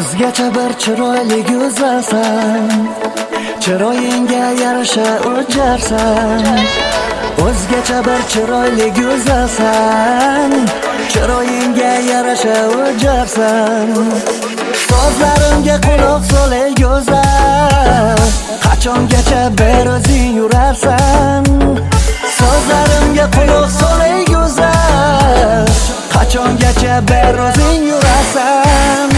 O'zgacha bir chiroyli go'zalsan, chiroyingga yarasha o'jarsan. O'zgacha bir chiroyli go'zalsan, chiroyingga yarasha o'jarsan. So'zlarimga quloq sol ey go'zal, qachongacha bir o'zing yurarsan. So'zlarimga quloq sol ey go'zal, qachongacha bir o'zing yurarsan.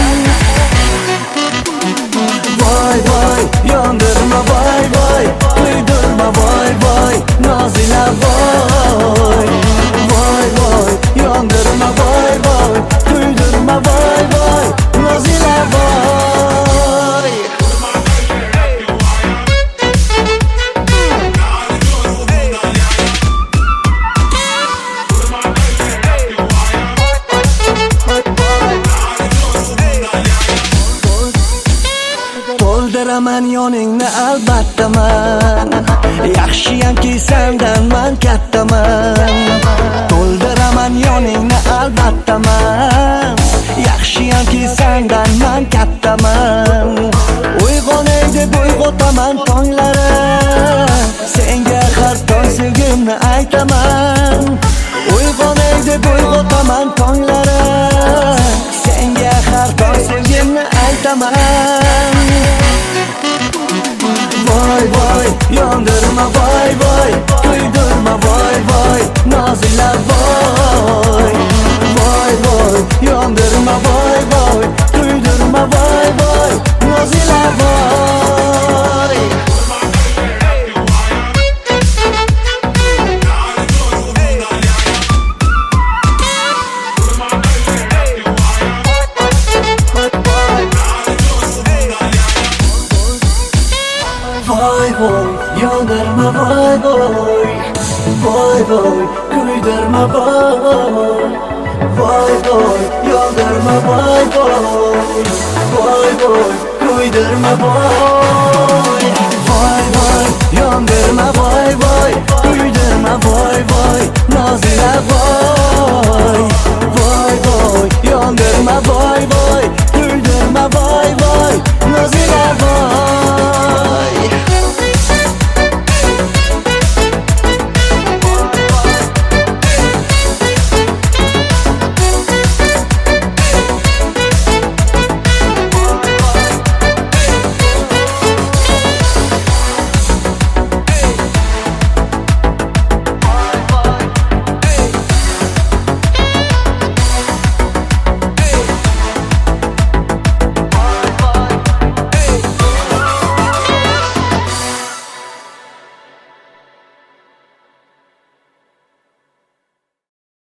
Voy voy, yondirma voy voy, kuydirma voy voy, nozila voy. Voy voy, yondirma voy voy, kuydirma voy voy, nozila voy. To'ldiraman yoningni albatta man, yaxshiyamki sendan man kattaman. To'ldiraman yoningni albatta man, yaxshiyamki sendan man kattaman. Uyg'onay deb uyg'otaman tonglari, senga har tong sevgimni aytaman. Uyg'onay deb uyg'otaman tonglari, senga har tong sevgimni aytaman. Voy voy, yondirma voy voy, kuydirma voy voy, nozila voy. Voy voy, yondirma voy voy, kuydirma voy voy, nozila voy. Voy voy, yondirma voy voy, voy voy, kuydirma voy. Voy voy, yondirma voy voy, voy voy, kuydirma voy. Voy voy, yondirma